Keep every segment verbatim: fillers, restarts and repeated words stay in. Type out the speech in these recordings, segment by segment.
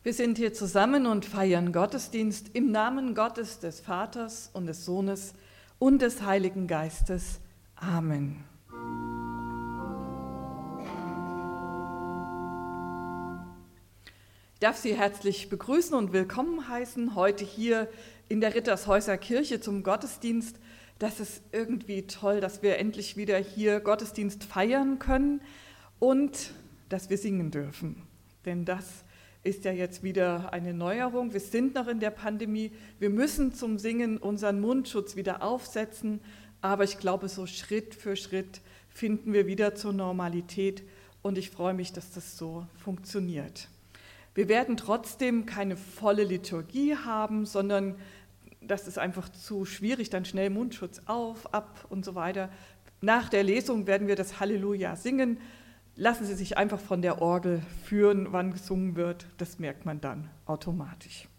Wir sind hier zusammen und feiern Gottesdienst im Namen Gottes, des Vaters und des Sohnes und des Heiligen Geistes. Amen. Ich darf Sie herzlich begrüßen und willkommen heißen, heute hier in der Rittershäuser Kirche zum Gottesdienst. Das ist irgendwie toll, dass wir endlich wieder hier Gottesdienst feiern können und dass wir singen dürfen. Denn das ist ja jetzt wieder eine Neuerung. Wir sind noch in der Pandemie. Wir müssen zum Singen unseren Mundschutz wieder aufsetzen. Aber ich glaube, so Schritt für Schritt finden wir wieder zur Normalität. Und ich freue mich, dass das so funktioniert. Wir werden trotzdem keine volle Liturgie haben, sondern das ist einfach zu schwierig, dann schnell Mundschutz auf, ab und so weiter. Nach der Lesung werden wir das Halleluja singen. Lassen Sie sich einfach von der Orgel führen, wann gesungen wird. Das merkt man dann automatisch.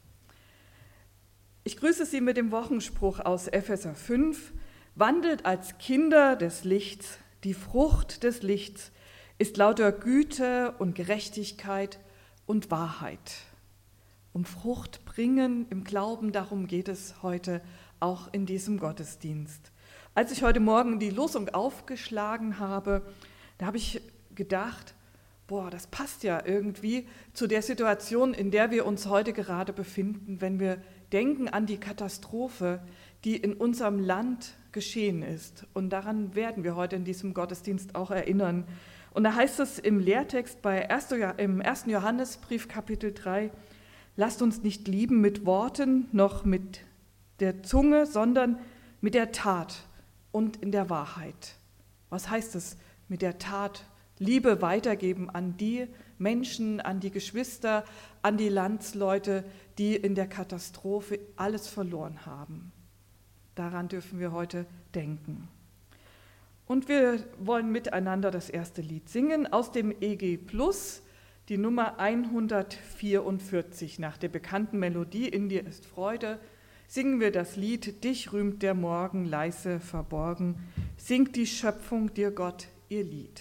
Ich grüße Sie mit dem Wochenspruch aus Epheser fünf. Wandelt als Kinder des Lichts. Die Frucht des Lichts ist lauter Güte und Gerechtigkeit und Wahrheit. Um Frucht bringen im Glauben, darum geht es heute auch in diesem Gottesdienst. Als ich heute Morgen die Losung aufgeschlagen habe, da habe ich gedacht, boah, das passt ja irgendwie zu der Situation, in der wir uns heute gerade befinden, wenn wir denken an die Katastrophe, die in unserem Land geschehen ist. Und daran werden wir heute in diesem Gottesdienst auch erinnern. Und da heißt es im Lehrtext bei im ersten Johannesbrief Kapitel drei, lasst uns nicht lieben mit Worten noch mit der Zunge, sondern mit der Tat und in der Wahrheit. Was heißt es mit der Tat? Liebe weitergeben an die Menschen, an die Geschwister, an die Landsleute, die in der Katastrophe alles verloren haben. Daran dürfen wir heute denken. Und wir wollen miteinander das erste Lied singen aus dem E G Plus, die Nummer hundertvierundvierzig. Nach der bekannten Melodie In dir ist Freude singen wir das Lied Dich rühmt der Morgen leise verborgen. Singt die Schöpfung dir Gott ihr Lied.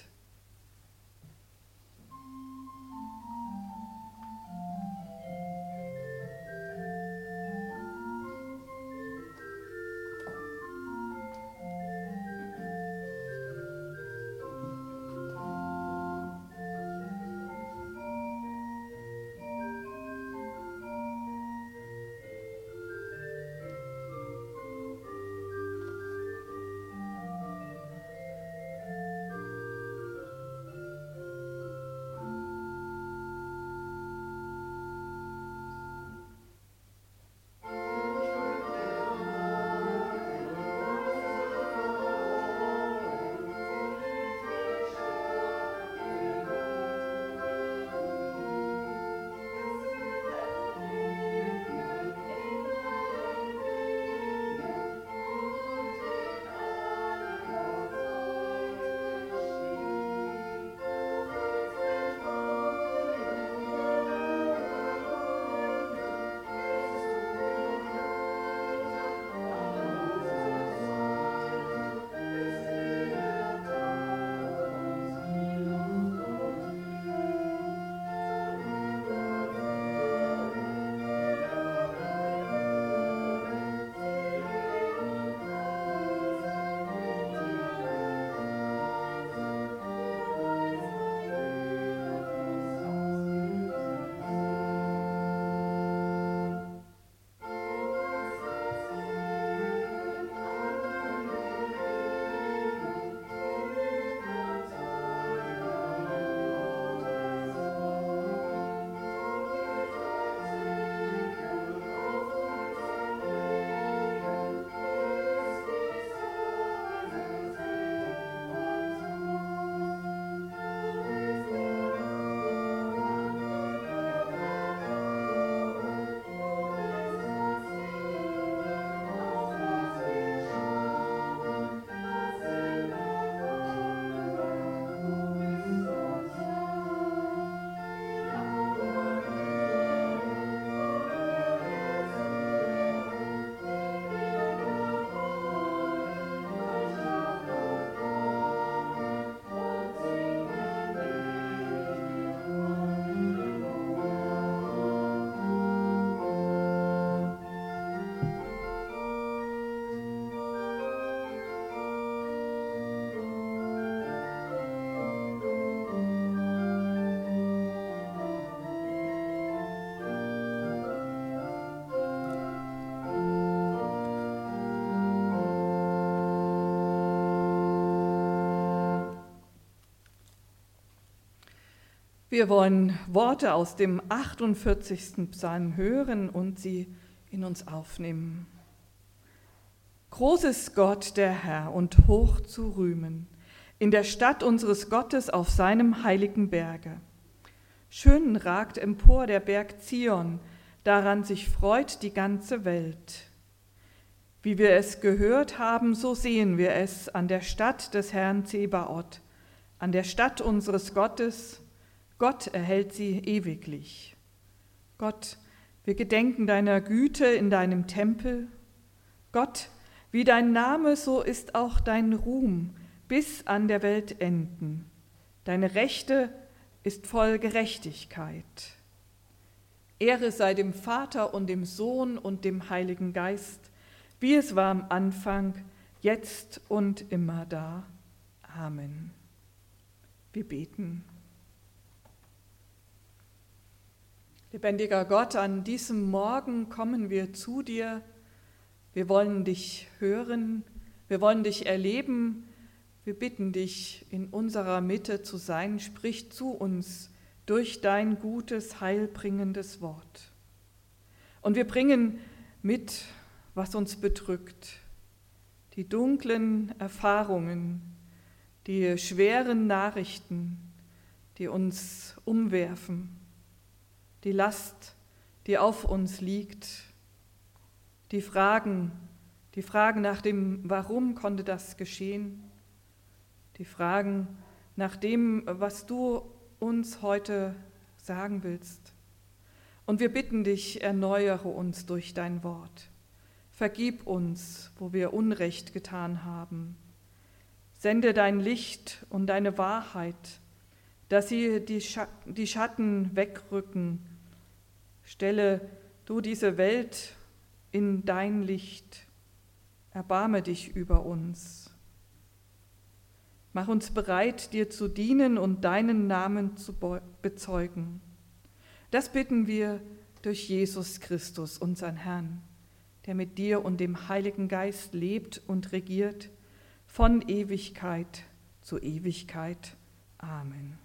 Wir wollen Worte aus dem achtundvierzigsten Psalm hören und sie in uns aufnehmen. Groß ist Gott, der Herr, und hoch zu rühmen, in der Stadt unseres Gottes auf seinem heiligen Berge. Schön ragt empor der Berg Zion, daran sich freut die ganze Welt. Wie wir es gehört haben, so sehen wir es an der Stadt des Herrn Zebaoth, an der Stadt unseres Gottes. Gott erhält sie ewiglich. Gott, wir gedenken deiner Güte in deinem Tempel. Gott, wie dein Name, so ist auch dein Ruhm bis an der Welt enden. Deine Rechte ist voll Gerechtigkeit. Ehre sei dem Vater und dem Sohn und dem Heiligen Geist, wie es war am Anfang, jetzt und immer da. Amen. Wir beten. Lebendiger Gott, an diesem Morgen kommen wir zu dir. Wir wollen dich hören, wir wollen dich erleben. Wir bitten dich, in unserer Mitte zu sein. Sprich zu uns durch dein gutes, heilbringendes Wort. Und wir bringen mit, was uns bedrückt, die dunklen Erfahrungen, die schweren Nachrichten, die uns umwerfen, die Last, die auf uns liegt, die Fragen, die Fragen nach dem, warum konnte das geschehen, die Fragen nach dem, was du uns heute sagen willst. Und wir bitten dich, erneuere uns durch dein Wort. Vergib uns, wo wir Unrecht getan haben. Sende dein Licht und deine Wahrheit, dass sie die Schatten wegrücken. Stelle du diese Welt in dein Licht. Erbarme dich über uns. Mach uns bereit, dir zu dienen und deinen Namen zu bezeugen. Das bitten wir durch Jesus Christus, unseren Herrn, der mit dir und dem Heiligen Geist lebt und regiert, von Ewigkeit zu Ewigkeit. Amen.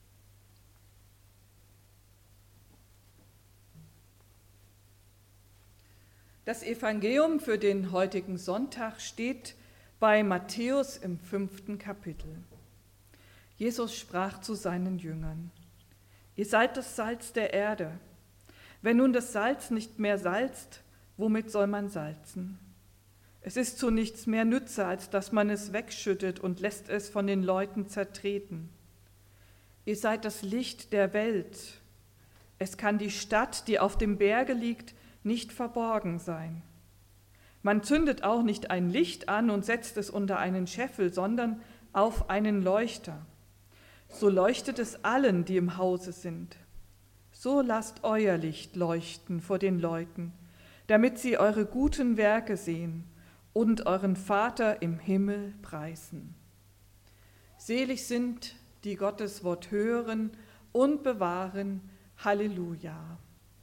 Das Evangelium für den heutigen Sonntag steht bei Matthäus im fünften Kapitel. Jesus sprach zu seinen Jüngern: Ihr seid das Salz der Erde. Wenn nun das Salz nicht mehr salzt, womit soll man salzen? Es ist zu nichts mehr Nütze, als dass man es wegschüttet und lässt es von den Leuten zertreten. Ihr seid das Licht der Welt. Es kann die Stadt, die auf dem Berge liegt, nicht verborgen sein. Man zündet auch nicht ein Licht an und setzt es unter einen Scheffel, sondern auf einen Leuchter. So leuchtet es allen, die im Hause sind. So lasst euer Licht leuchten vor den Leuten, damit sie eure guten Werke sehen und euren Vater im Himmel preisen. Selig sind, die Gottes Wort hören und bewahren. Halleluja.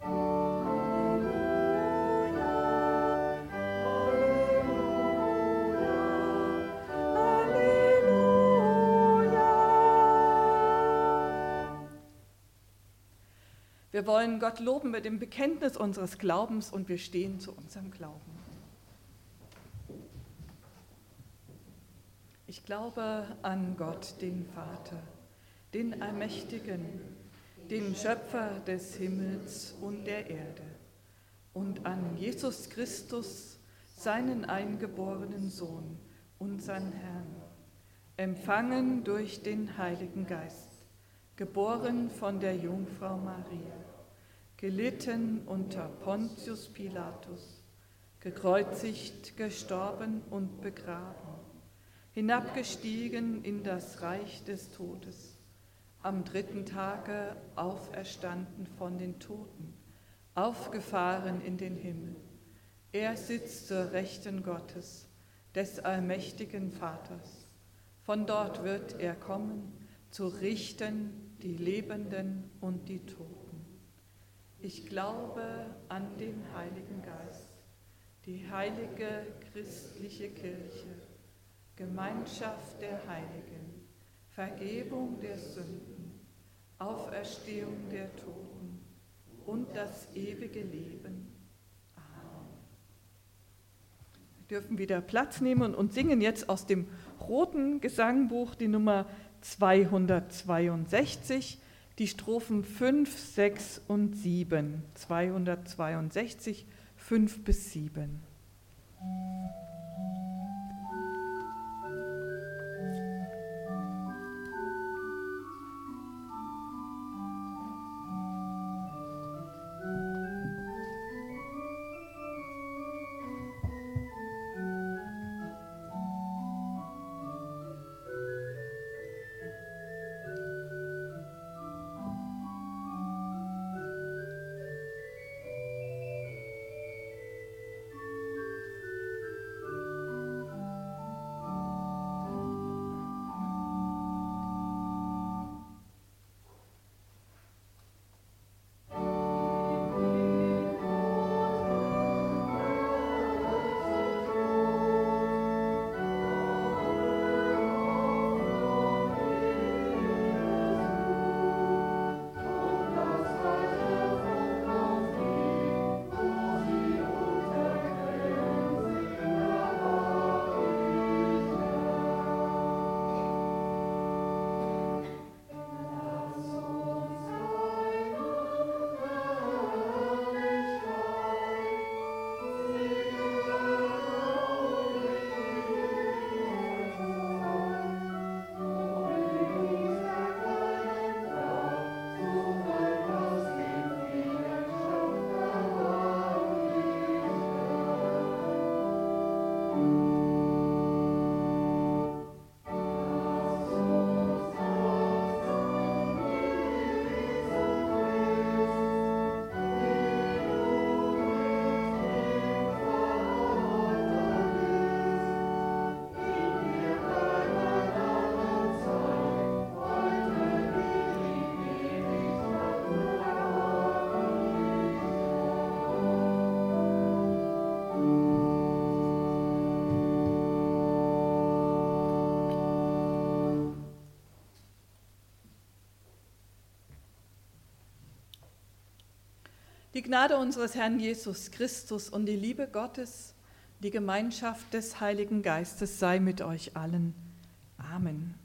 Wir wollen Gott loben mit dem Bekenntnis unseres Glaubens und wir stehen zu unserem Glauben. Ich glaube an Gott, den Vater, den Allmächtigen, den Schöpfer des Himmels und der Erde, und an Jesus Christus, seinen eingeborenen Sohn, unseren Herrn, empfangen durch den Heiligen Geist, geboren von der Jungfrau Maria, gelitten unter Pontius Pilatus, gekreuzigt, gestorben und begraben, hinabgestiegen in das Reich des Todes, am dritten Tage auferstanden von den Toten, aufgefahren in den Himmel. Er sitzt zur Rechten Gottes, des allmächtigen Vaters. Von dort wird er kommen, zu richten die Lebenden und die Toten. Ich glaube an den Heiligen Geist, die heilige christliche Kirche, Gemeinschaft der Heiligen, Vergebung der Sünden, Auferstehung der Toten und das ewige Leben. Amen. Wir dürfen wieder Platz nehmen und singen jetzt aus dem roten Gesangbuch die Nummer zweihundertzweiundsechzig, die Strophen fünf, sechs und sieben. zweihundertzweiundsechzig, fünf bis sieben. Die Gnade unseres Herrn Jesus Christus und die Liebe Gottes, die Gemeinschaft des Heiligen Geistes sei mit euch allen. Amen.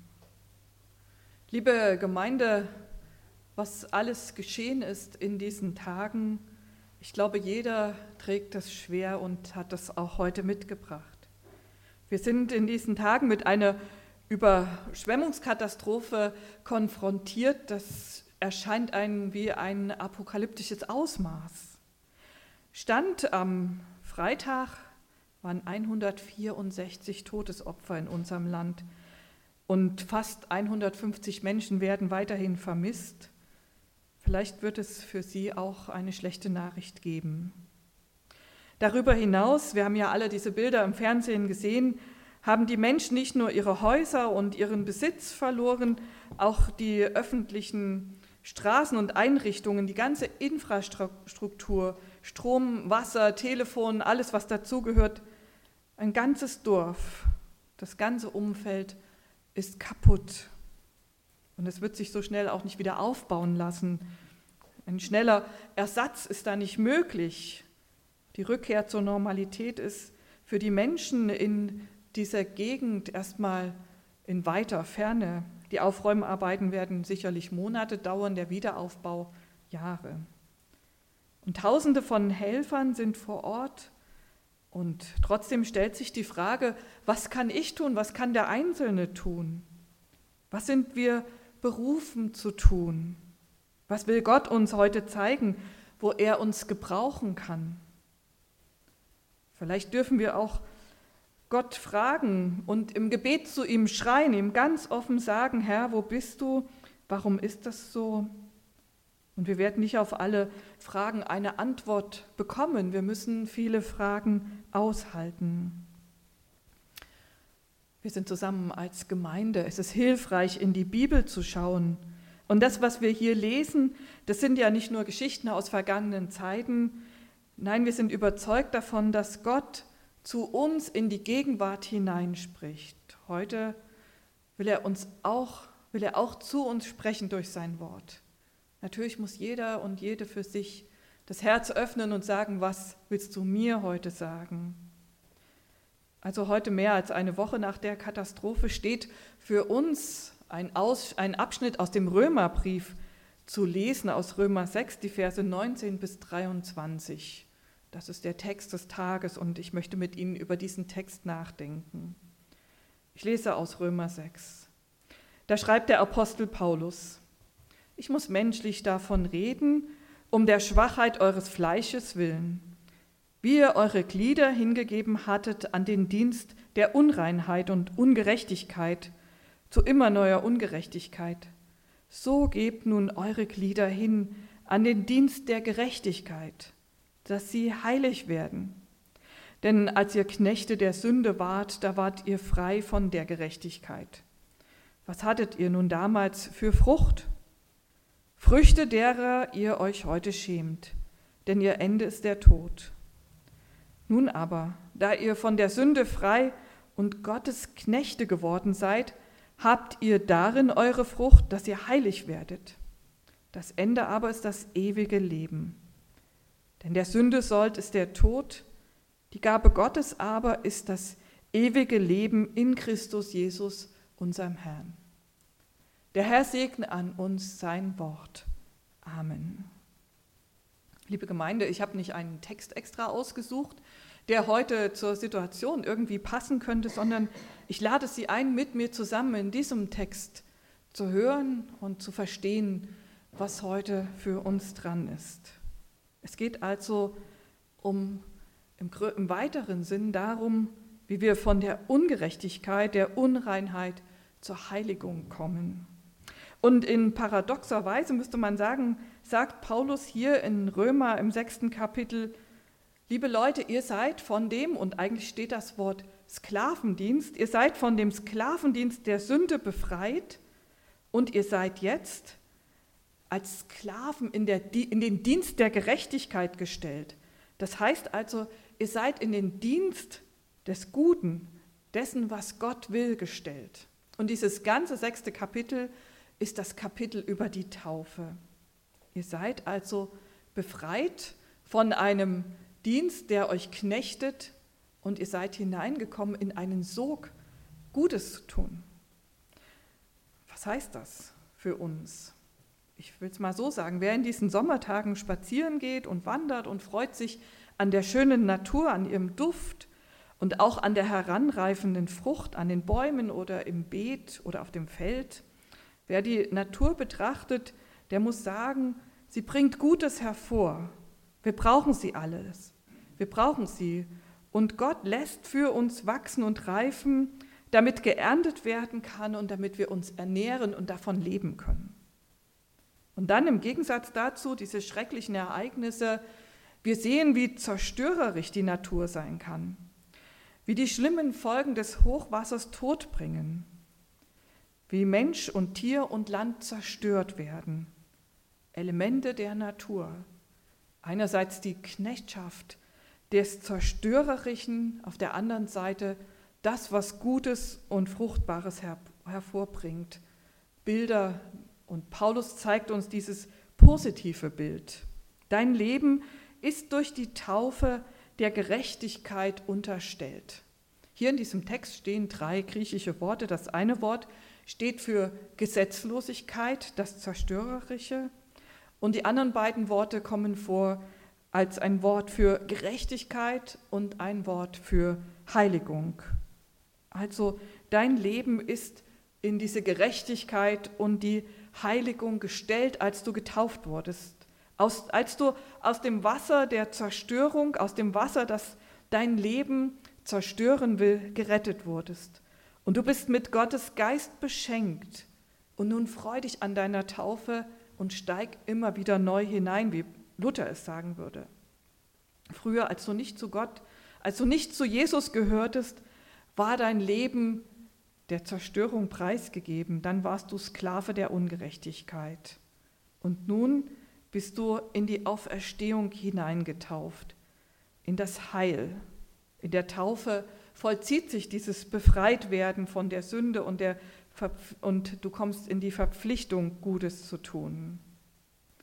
Liebe Gemeinde, was alles geschehen ist in diesen Tagen, ich glaube, jeder trägt das schwer und hat das auch heute mitgebracht. Wir sind in diesen Tagen mit einer Überschwemmungskatastrophe konfrontiert, das erscheint einem wie ein apokalyptisches Ausmaß. Stand am Freitag waren hundertvierundsechzig Todesopfer in unserem Land und fast hundertfünfzig Menschen werden weiterhin vermisst. Vielleicht wird es für Sie auch eine schlechte Nachricht geben. Darüber hinaus, wir haben ja alle diese Bilder im Fernsehen gesehen, haben die Menschen nicht nur ihre Häuser und ihren Besitz verloren, auch die öffentlichen Straßen und Einrichtungen, die ganze Infrastruktur, Strom, Wasser, Telefon, alles, was dazugehört, ein ganzes Dorf, das ganze Umfeld ist kaputt. Und es wird sich so schnell auch nicht wieder aufbauen lassen. Ein schneller Ersatz ist da nicht möglich. Die Rückkehr zur Normalität ist für die Menschen in dieser Gegend erstmal in weiter Ferne. Die Aufräumarbeiten werden sicherlich Monate dauern, der Wiederaufbau Jahre. Und Tausende von Helfern sind vor Ort und trotzdem stellt sich die Frage, was kann ich tun, was kann der Einzelne tun? Was sind wir berufen zu tun? Was will Gott uns heute zeigen, wo er uns gebrauchen kann? Vielleicht dürfen wir auch Gott fragen und im Gebet zu ihm schreien, ihm ganz offen sagen, Herr, wo bist du? Warum ist das so? Und wir werden nicht auf alle Fragen eine Antwort bekommen. Wir müssen viele Fragen aushalten. Wir sind zusammen als Gemeinde. Es ist hilfreich, in die Bibel zu schauen. Und das, was wir hier lesen, das sind ja nicht nur Geschichten aus vergangenen Zeiten. Nein, wir sind überzeugt davon, dass Gott zu uns in die Gegenwart hineinspricht. Heute will er uns auch, will er auch zu uns sprechen durch sein Wort. Natürlich muss jeder und jede für sich das Herz öffnen und sagen, was willst du mir heute sagen? Also heute mehr als eine Woche nach der Katastrophe steht für uns ein, Aus, ein Abschnitt aus dem Römerbrief zu lesen, aus Römer sechs, die Verse neunzehn bis dreiundzwanzig. Das ist der Text des Tages und ich möchte mit Ihnen über diesen Text nachdenken. Ich lese aus Römer sechs. Da schreibt der Apostel Paulus: Ich muss menschlich davon reden, um der Schwachheit eures Fleisches willen, wie ihr eure Glieder hingegeben hattet an den Dienst der Unreinheit und Ungerechtigkeit, zu immer neuer Ungerechtigkeit. So gebt nun eure Glieder hin an den Dienst der Gerechtigkeit, dass sie heilig werden. Denn als ihr Knechte der Sünde wart, da wart ihr frei von der Gerechtigkeit. Was hattet ihr nun damals für Frucht? Früchte, derer ihr euch heute schämt, denn ihr Ende ist der Tod. Nun aber, da ihr von der Sünde frei und Gottes Knechte geworden seid, habt ihr darin eure Frucht, dass ihr heilig werdet. Das Ende aber ist das ewige Leben. Denn der Sünde Sold ist der Tod, die Gabe Gottes aber ist das ewige Leben in Christus Jesus, unserem Herrn. Der Herr segne an uns sein Wort. Amen. Liebe Gemeinde, ich habe nicht einen Text extra ausgesucht, der heute zur Situation irgendwie passen könnte, sondern ich lade Sie ein, mit mir zusammen in diesem Text zu hören und zu verstehen, was heute für uns dran ist. Es geht also um im, im weiteren Sinn darum, wie wir von der Ungerechtigkeit, der Unreinheit zur Heiligung kommen. Und in paradoxer Weise müsste man sagen, sagt Paulus hier in Römer im sechsten Kapitel: Liebe Leute, ihr seid von dem, und eigentlich steht das Wort Sklavendienst, ihr seid von dem Sklavendienst der Sünde befreit und ihr seid jetzt als Sklaven in, der, in den Dienst der Gerechtigkeit gestellt. Das heißt also, ihr seid in den Dienst des Guten, dessen, was Gott will, gestellt. Und dieses ganze sechste Kapitel ist das Kapitel über die Taufe. Ihr seid also befreit von einem Dienst, der euch knechtet, und ihr seid hineingekommen in einen Sog, Gutes zu tun. Was heißt das für uns? Ich will es mal so sagen, wer in diesen Sommertagen spazieren geht und wandert und freut sich an der schönen Natur, an ihrem Duft und auch an der heranreifenden Frucht, an den Bäumen oder im Beet oder auf dem Feld, wer die Natur betrachtet, der muss sagen, sie bringt Gutes hervor. Wir brauchen sie alles. Wir brauchen sie. Und Gott lässt für uns wachsen und reifen, damit geerntet werden kann und damit wir uns ernähren und davon leben können. Und dann im Gegensatz dazu diese schrecklichen Ereignisse, wir sehen, wie zerstörerisch die Natur sein kann, wie die schlimmen Folgen des Hochwassers Tod bringen, wie Mensch und Tier und Land zerstört werden. Elemente der Natur. Einerseits die Knechtschaft des Zerstörerischen, auf der anderen Seite das, was Gutes und Fruchtbares her- hervorbringt. Bilder, und Paulus zeigt uns dieses positive Bild. Dein Leben ist durch die Taufe der Gerechtigkeit unterstellt. Hier in diesem Text stehen drei griechische Worte. Das eine Wort steht für Gesetzlosigkeit, das Zerstörerische. Und die anderen beiden Worte kommen vor als ein Wort für Gerechtigkeit und ein Wort für Heiligung. Also dein Leben ist in diese Gerechtigkeit und die Heiligung gestellt, als du getauft wurdest. Aus, als du aus dem Wasser der Zerstörung, aus dem Wasser, das dein Leben zerstören will, gerettet wurdest. Und du bist mit Gottes Geist beschenkt. Und nun freu dich an deiner Taufe und steig immer wieder neu hinein, wie Luther es sagen würde. Früher, als du nicht zu Gott, als du nicht zu Jesus gehörtest, war dein Leben der Zerstörung preisgegeben. Dann warst du Sklave der Ungerechtigkeit. Und nun bist du in die Auferstehung hineingetauft, in das Heil. In der Taufe vollzieht sich dieses Befreitwerden von der Sünde und, der Verpf- und du kommst in die Verpflichtung, Gutes zu tun.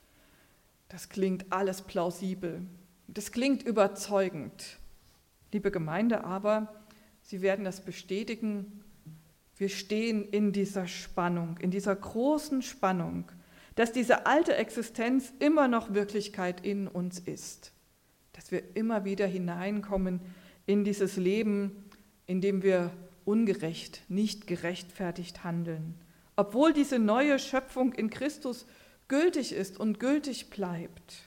Das klingt alles plausibel. Das klingt überzeugend. Liebe Gemeinde, aber Sie werden das bestätigen, wir stehen in dieser Spannung, in dieser großen Spannung, dass diese alte Existenz immer noch Wirklichkeit in uns ist, dass wir immer wieder hineinkommen in dieses Leben, in dem wir ungerecht, nicht gerechtfertigt handeln, obwohl diese neue Schöpfung in Christus gültig ist und gültig bleibt.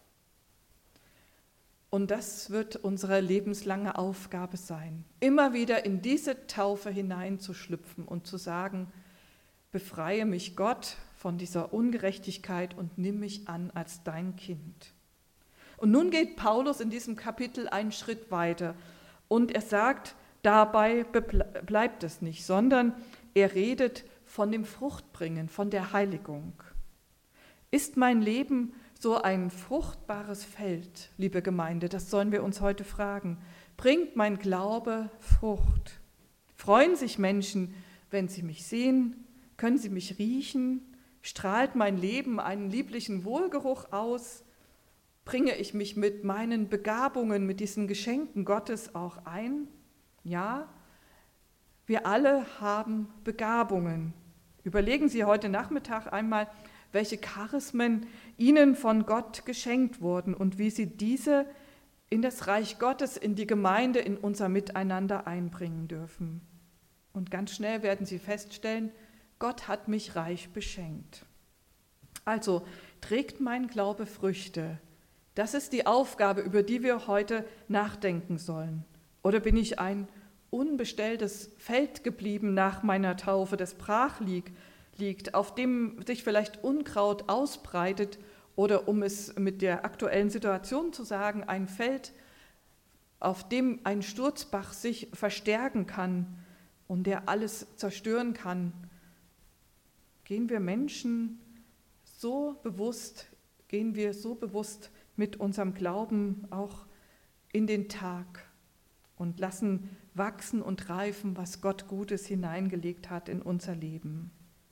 Und das wird unsere lebenslange Aufgabe sein, immer wieder in diese Taufe hineinzuschlüpfen und zu sagen, befreie mich Gott von dieser Ungerechtigkeit und nimm mich an als dein Kind. Und nun geht Paulus in diesem Kapitel einen Schritt weiter und er sagt, dabei bleibt es nicht, sondern er redet von dem Fruchtbringen, von der Heiligung. Ist mein Leben so ein fruchtbares Feld, liebe Gemeinde? Das sollen wir uns heute fragen. Bringt mein Glaube Frucht? Freuen sich Menschen, wenn sie mich sehen? Können sie mich riechen? Strahlt mein Leben einen lieblichen Wohlgeruch aus? Bringe ich mich mit meinen Begabungen, mit diesen Geschenken Gottes auch ein? Ja, wir alle haben Begabungen. Überlegen Sie heute Nachmittag einmal, welche Charismen Ihnen von Gott geschenkt wurden und wie Sie diese in das Reich Gottes, in die Gemeinde, in unser Miteinander einbringen dürfen. Und ganz schnell werden Sie feststellen, Gott hat mich reich beschenkt. Also trägt mein Glaube Früchte. Das ist die Aufgabe, über die wir heute nachdenken sollen. Oder bin ich ein unbestelltes Feld geblieben nach meiner Taufe, das brach liegt, liegt, auf dem sich vielleicht Unkraut ausbreitet oder, um es mit der aktuellen Situation zu sagen, ein Feld, auf dem ein Sturzbach sich verstärken kann und der alles zerstören kann. Gehen wir Menschen so bewusst, gehen wir so bewusst mit unserem Glauben auch in den Tag und lassen wachsen und reifen, was Gott Gutes hineingelegt hat in unser Leben.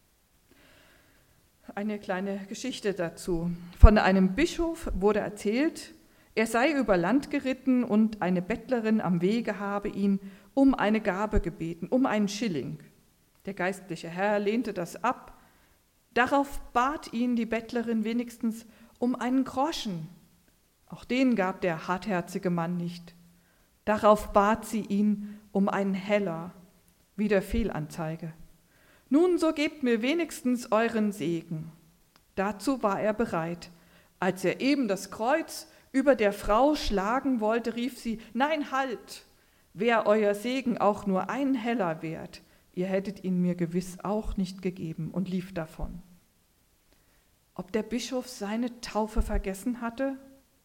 Eine kleine Geschichte dazu. Von einem Bischof wurde erzählt, er sei über Land geritten und eine Bettlerin am Wege habe ihn um eine Gabe gebeten, um einen Schilling. Der geistliche Herr lehnte das ab. Darauf bat ihn die Bettlerin wenigstens um einen Groschen. Auch den gab der hartherzige Mann nicht. Darauf bat sie ihn um einen Heller, wieder Fehlanzeige. Nun, so gebt mir wenigstens euren Segen. Dazu war er bereit. Als er eben das Kreuz über der Frau schlagen wollte, rief sie, nein, halt, wär euer Segen auch nur ein Heller wert, ihr hättet ihn mir gewiss auch nicht gegeben, und lief davon. Ob der Bischof seine Taufe vergessen hatte?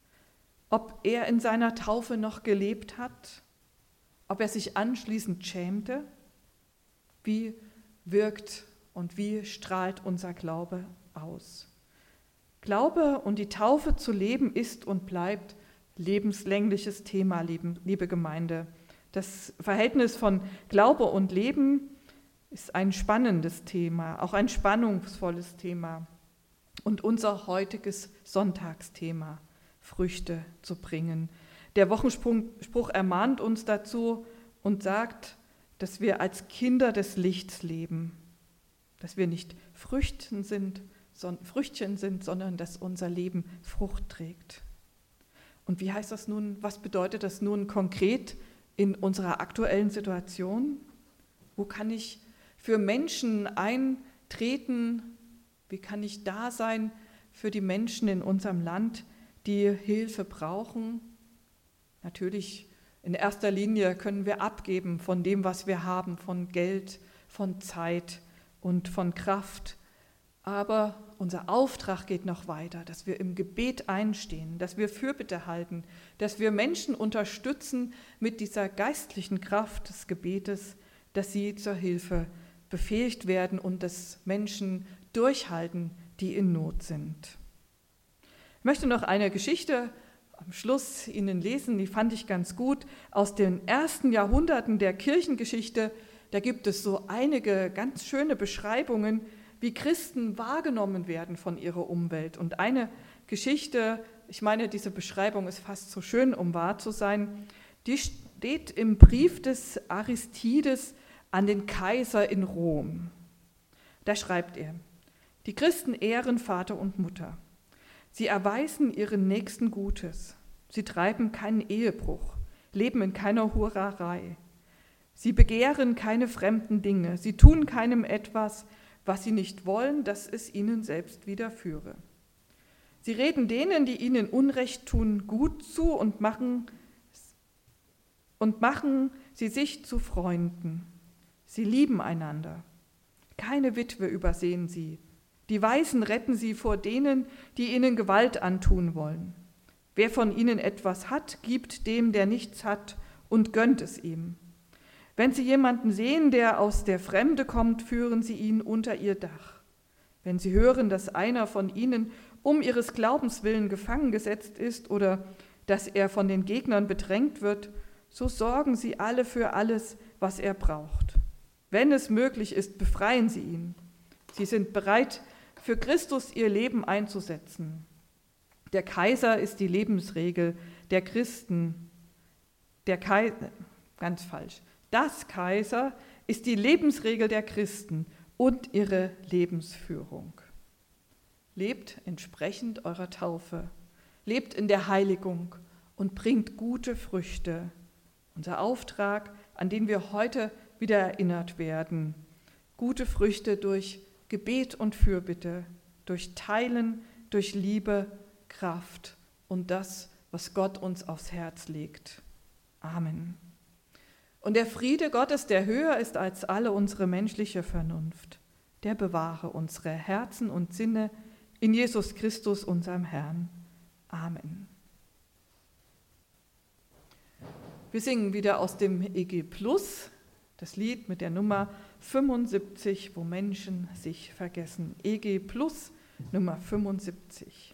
Ob er in seiner Taufe noch gelebt hat? Ob er sich anschließend schämte? Wie wirkt und wie strahlt unser Glaube aus? Glaube und die Taufe zu leben ist und bleibt lebenslängliches Thema, liebe Gemeinde. Das Verhältnis von Glaube und Leben ist ein spannendes Thema, auch ein spannungsvolles Thema. Und unser heutiges Sonntagsthema, Früchte zu bringen. Der Wochenspruch ermahnt uns dazu und sagt, dass wir als Kinder des Lichts leben, dass wir nicht Früchten sind, sondern, Früchtchen sind, sondern dass unser Leben Frucht trägt. Und wie heißt das nun, was bedeutet das nun konkret in unserer aktuellen Situation? Wo kann ich für Menschen eintreten? Wie kann ich da sein für die Menschen in unserem Land, die Hilfe brauchen? Natürlich, in erster Linie können wir abgeben von dem, was wir haben, von Geld, von Zeit und von Kraft. Aber unser Auftrag geht noch weiter, dass wir im Gebet einstehen, dass wir Fürbitte halten, dass wir Menschen unterstützen mit dieser geistlichen Kraft des Gebetes, dass sie zur Hilfe befähigt werden und dass Menschen durchhalten, die in Not sind. Ich möchte noch eine Geschichte am Schluss Ihnen lesen, die fand ich ganz gut, aus den ersten Jahrhunderten der Kirchengeschichte. Da gibt es so einige ganz schöne Beschreibungen, wie Christen wahrgenommen werden von ihrer Umwelt. Und eine Geschichte, ich meine, diese Beschreibung ist fast zu schön, um wahr zu sein, die steht im Brief des Aristides an den Kaiser in Rom. Da schreibt er: Die Christen ehren Vater und Mutter. Sie erweisen ihren Nächsten Gutes. Sie treiben keinen Ehebruch, leben in keiner Hurerei. Sie begehren keine fremden Dinge. Sie tun keinem etwas, was sie nicht wollen, dass es ihnen selbst widerführe. Sie reden denen, die ihnen Unrecht tun, gut zu und machen, und machen sie sich zu Freunden. Sie lieben einander. Keine Witwe übersehen sie. Die Waisen retten sie vor denen, die ihnen Gewalt antun wollen. Wer von ihnen etwas hat, gibt dem, der nichts hat, und gönnt es ihm. Wenn sie jemanden sehen, der aus der Fremde kommt, führen sie ihn unter ihr Dach. Wenn sie hören, dass einer von ihnen um ihres Glaubens willen gefangen gesetzt ist oder dass er von den Gegnern bedrängt wird, so sorgen sie alle für alles, was er braucht. Wenn es möglich ist, befreien sie ihn. Sie sind bereit, für Christus ihr Leben einzusetzen. Der Kaiser ist die Lebensregel der Christen. Der Kaiser, ganz falsch. Das Kaiser ist die Lebensregel der Christen und ihre Lebensführung. Lebt entsprechend eurer Taufe, lebt in der Heiligung und bringt gute Früchte. Unser Auftrag, an den wir heute wieder erinnert werden. Gute Früchte durch Gebet und Fürbitte, durch Teilen, durch Liebe, Kraft und das, was Gott uns aufs Herz legt. Amen. Und der Friede Gottes, der höher ist als alle unsere menschliche Vernunft, der bewahre unsere Herzen und Sinne in Jesus Christus, unserem Herrn. Amen. Wir singen wieder aus dem E G Plus, das Lied mit der Nummer fünfundsiebzig, wo Menschen sich vergessen. E G Plus, Nummer fünfundsiebzig.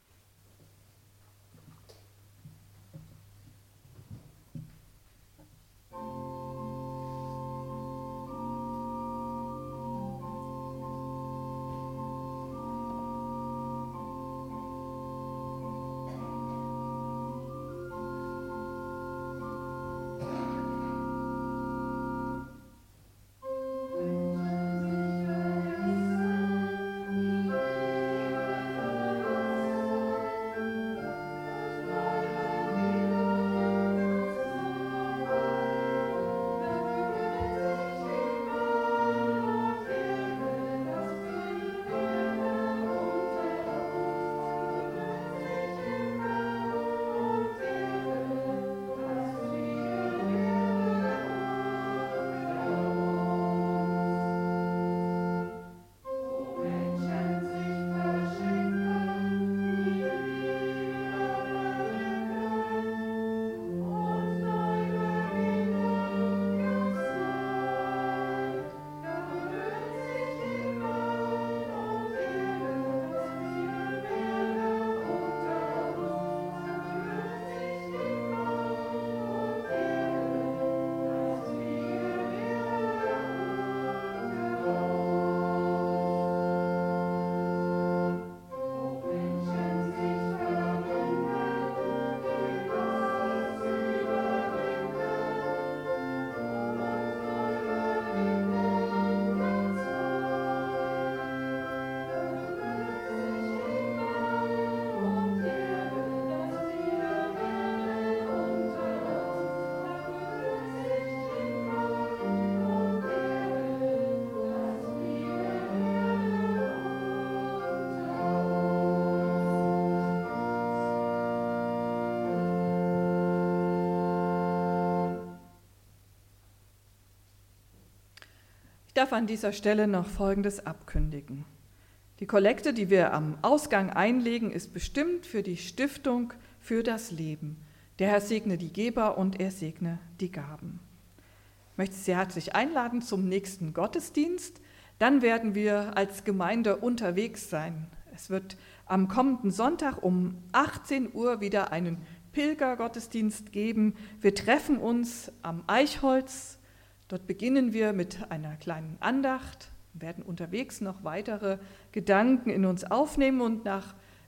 Ich darf an dieser Stelle noch Folgendes abkündigen. Die Kollekte, die wir am Ausgang einlegen, ist bestimmt für die Stiftung für das Leben. Der Herr segne die Geber und er segne die Gaben. Ich möchte Sie herzlich einladen zum nächsten Gottesdienst. Dann werden wir als Gemeinde unterwegs sein. Es wird am kommenden Sonntag um achtzehn Uhr wieder einen Pilgergottesdienst geben. Wir treffen uns am Eichholz. Dort beginnen wir mit einer kleinen Andacht, werden unterwegs noch weitere Gedanken in uns aufnehmen und nach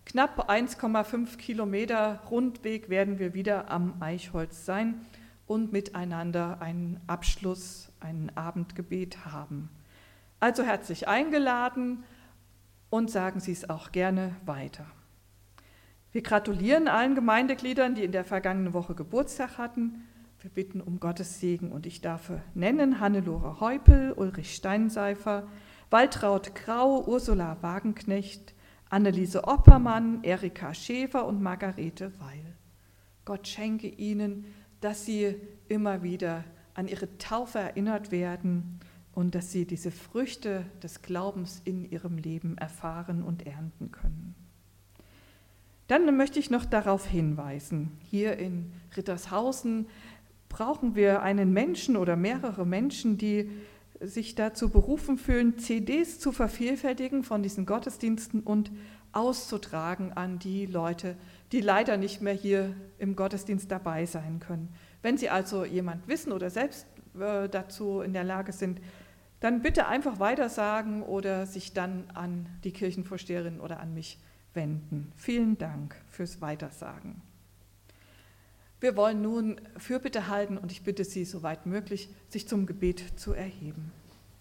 knapp eins Komma fünf Kilometer Rundweg werden wir wieder am Eichholz sein und miteinander einen Abschluss, ein Abendgebet haben. Also herzlich eingeladen und sagen Sie es auch gerne weiter. Wir gratulieren allen Gemeindegliedern, die in der vergangenen Woche Geburtstag hatten. Wir bitten um Gottes Segen und ich darf nennen Hannelore Heupel, Ulrich Steinseifer, Waltraud Grau, Ursula Wagenknecht, Anneliese Oppermann, Erika Schäfer und Margarete Weil. Gott schenke ihnen, dass sie immer wieder an ihre Taufe erinnert werden und dass sie diese Früchte des Glaubens in ihrem Leben erfahren und ernten können. Dann möchte ich noch darauf hinweisen, hier in Rittershausen brauchen wir einen Menschen oder mehrere Menschen, die sich dazu berufen fühlen, C Ds zu vervielfältigen von diesen Gottesdiensten und auszutragen an die Leute, die leider nicht mehr hier im Gottesdienst dabei sein können. Wenn Sie also jemand wissen oder selbst äh, dazu in der Lage sind, dann bitte einfach weitersagen oder sich dann an die Kirchenvorsteherin oder an mich wenden. Vielen Dank fürs Weitersagen. Wir wollen nun Fürbitte halten und ich bitte Sie, soweit möglich, sich zum Gebet zu erheben.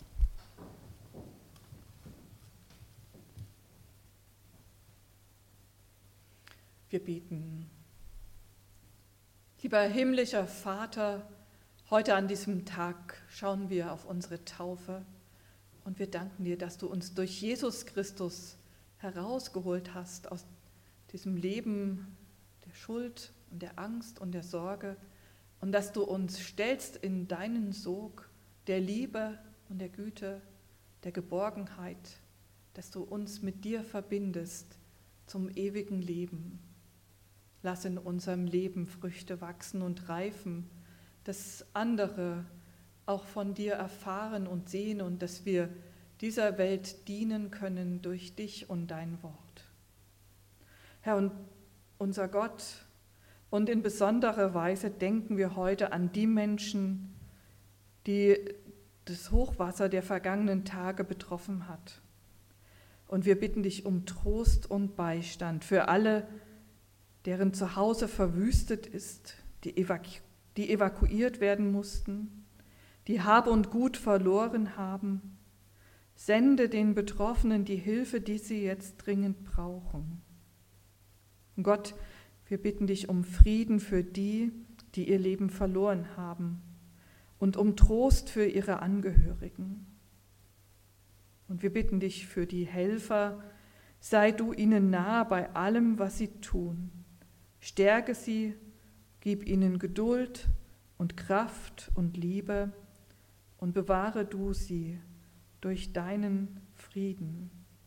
Wir beten. Lieber himmlischer Vater, heute an diesem Tag schauen wir auf unsere Taufe und wir danken dir, dass du uns durch Jesus Christus herausgeholt hast aus diesem Leben der Schuld und der Angst und der Sorge und dass du uns stellst in deinen Sog der Liebe und der Güte, der Geborgenheit, dass du uns mit dir verbindest zum ewigen Leben. Lass in unserem Leben Früchte wachsen und reifen, dass andere auch von dir erfahren und sehen und dass wir dieser Welt dienen können durch dich und dein Wort. Herr, und unser Gott, und in besonderer Weise denken wir heute an die Menschen, die das Hochwasser der vergangenen Tage betroffen hat. Und wir bitten dich um Trost und Beistand für alle, deren Zuhause verwüstet ist, die, evaku- die evakuiert werden mussten, die Hab und Gut verloren haben. Sende den Betroffenen die Hilfe, die sie jetzt dringend brauchen. Gott, wir bitten dich um Frieden für die, die ihr Leben verloren haben und um Trost für ihre Angehörigen. Und wir bitten dich für die Helfer, sei du ihnen nahe bei allem, was sie tun. Stärke sie, gib ihnen Geduld und Kraft und Liebe und bewahre du sie durch deinen Frieden.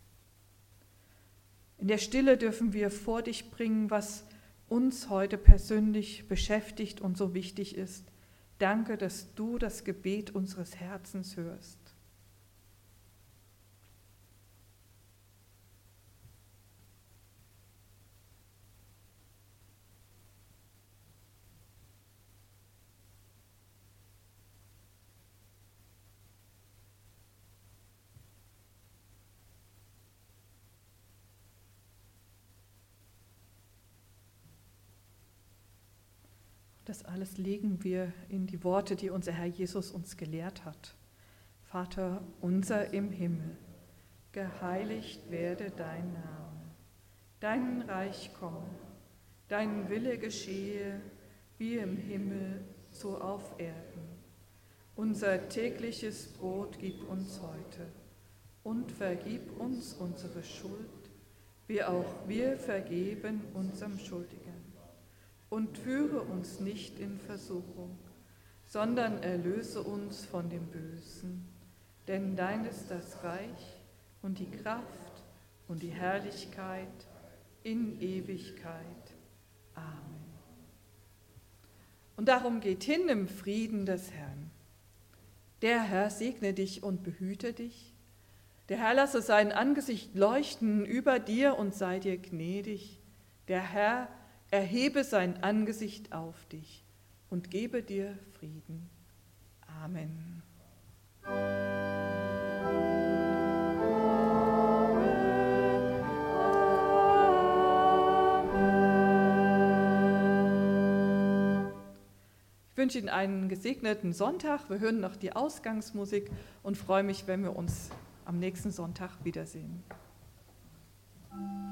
In der Stille dürfen wir vor dich bringen, was uns heute persönlich beschäftigt und so wichtig ist. Danke, dass du das Gebet unseres Herzens hörst. Das alles legen wir in die Worte, die unser Herr Jesus uns gelehrt hat. Vater unser im Himmel, geheiligt werde dein Name, dein Reich komme, dein Wille geschehe, wie im Himmel, so auf Erden. Unser tägliches Brot gib uns heute und vergib uns unsere Schuld, wie auch wir vergeben unserem Schuldigen. Und führe uns nicht in Versuchung, sondern erlöse uns von dem Bösen. Denn dein ist das Reich und die Kraft und die Herrlichkeit in Ewigkeit. Amen. Und darum geht hin im Frieden des Herrn. Der Herr segne dich und behüte dich. Der Herr lasse sein Angesicht leuchten über dir und sei dir gnädig. Der Herr erhebe sein Angesicht auf dich und gebe dir Frieden. Amen. Amen. wünsche Ihnen einen gesegneten Sonntag. Wir hören noch die Ausgangsmusik und freue mich, wenn wir uns am nächsten Sonntag wiedersehen.